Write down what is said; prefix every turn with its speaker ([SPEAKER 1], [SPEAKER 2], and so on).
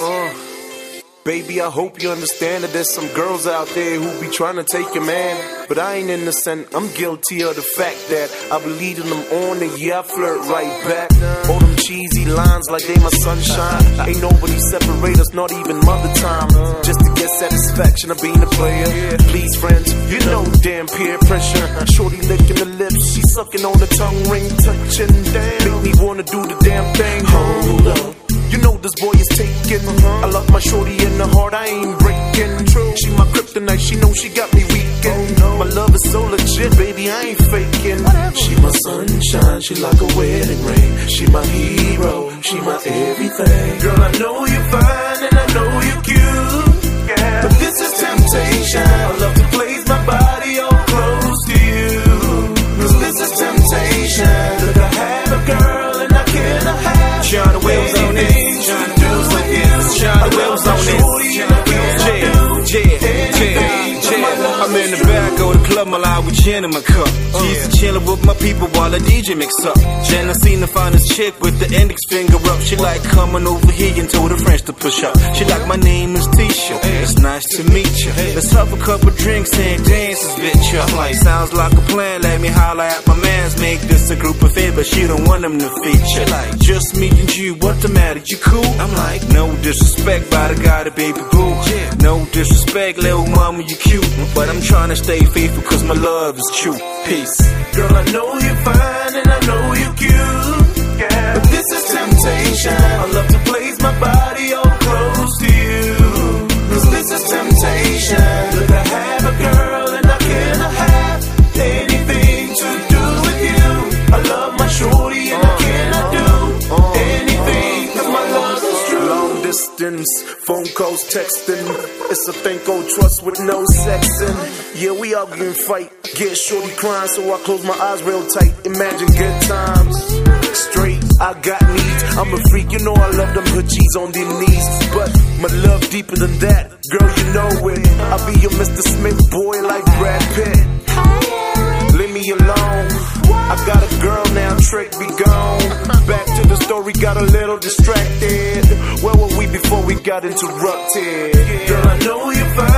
[SPEAKER 1] Baby, I hope you understand that there's some girls out there who be trying to take your man. But I ain't innocent, I'm guilty of the fact that I be leading them on and yeah, I flirt right back. All them cheesy lines like they my sunshine. Ain't nobody separate us, not even mother time. Just to get satisfaction of being a player. Please friends, you know damn peer pressure. Shorty licking the lips, she sucking on the tongue ring, touching down. Make me wanna do the damn thing. Hold up, you know this boy is taken. I love my shorty in the heart, I ain't breaking. She my kryptonite, she know she got me weakened. My love is so legit, baby, I ain't faking. She my sunshine, she like a wedding ring. She my hero, she my everything. Girl, I know you're fine and I know you're cute, but this is temptation. I love to place my body all close to you, 'cause this is temptation. Look, I have a girl and I cannot have John Wills on it.
[SPEAKER 2] I'm in the back of the club, my line with gin in my cup. She's chillin' with my people while the DJ mix up. Jen, I seen the finest chick with the index finger up. She like coming over here and told her friends to push up. She like, my name is Tisha, it's nice to meet you. Let's have a couple drinks and dance this bitch up. I'm like, sounds like a plan, let me holler at my mans. Make this a group affair, but she don't want them to feature. Like, just me and you, what the matter, you cool? I'm like, no disrespect, but I got a baby boo. No disrespect, little mama, you cute, but I'm trying to stay faithful 'cause my love is true. Peace.
[SPEAKER 1] Girl, I know you're fine and I know you're cute, but this is temptation. I love to place my body all close to you, 'cause this is temptation. Look, I have a girl and I cannot have anything to do with you. I love my shorty and I cannot do anything 'cause my love is true. Long distance, phone calls, texting, it's a thing called trust with no sexing. Yeah, we argue and fight, get shorty crying, so I close my eyes real tight. Imagine good times, straight, I got needs. I'm a freak, you know I love them hood G's on their knees, but my love deeper than that, girl, you know it. I'll be your Mr. Smith boy like Brad Pitt. Leave me alone, I got a girl now, trick be gone. Back to the story, got a little distracted. Where were we before we got interrupted? Girl, I know you're fine